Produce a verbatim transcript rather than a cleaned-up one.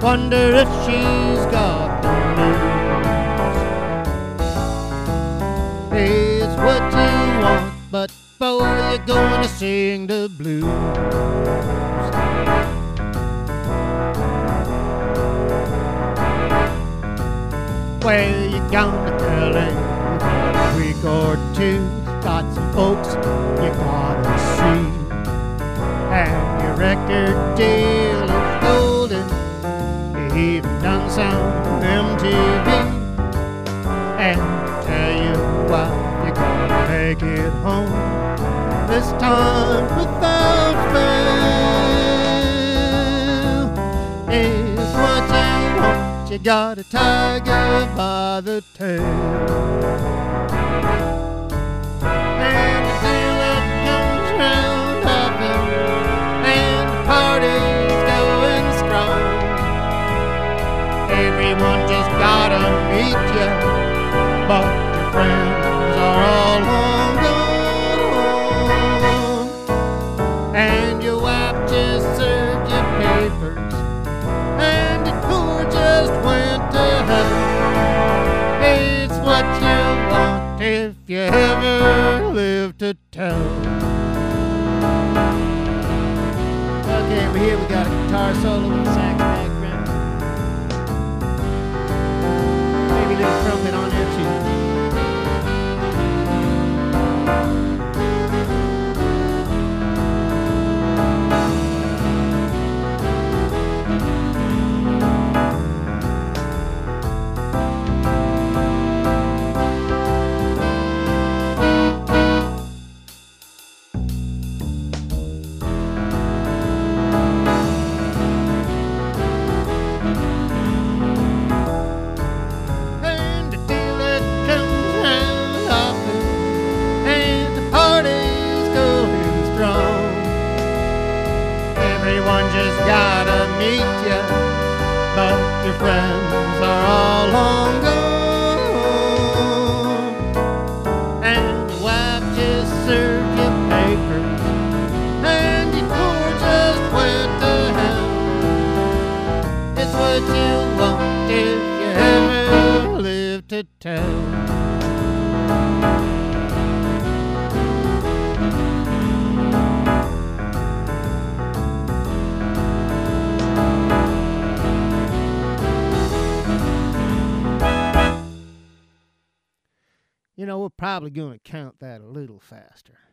wonder if she's got the blues. It's what you want, but boy, you're gonna sing the blues. Well, you're gonna tell it in a week or two. Got some folks you gotta see, and your record deal is golden. You even done some M T V, and tell you what, you're gonna take it home this time without fail. It's what you want. You got a tiger by the tail, and until it comes round often, and the party's going strong, everyone just gotta meet you, but your friends are all long gone, and your wife just served you papers, and your tour just went to hell. It's what you want if you ever live to tell. Okay, over here we got a guitar solo with sax background. Maybe a little trumpet on there too. Just gotta meet ya, but your friends are all long gone, and your wife just served you papers, and your tour just went to hell. It's what you want if you ever live to tell. You know, we're probably going to count that a little faster.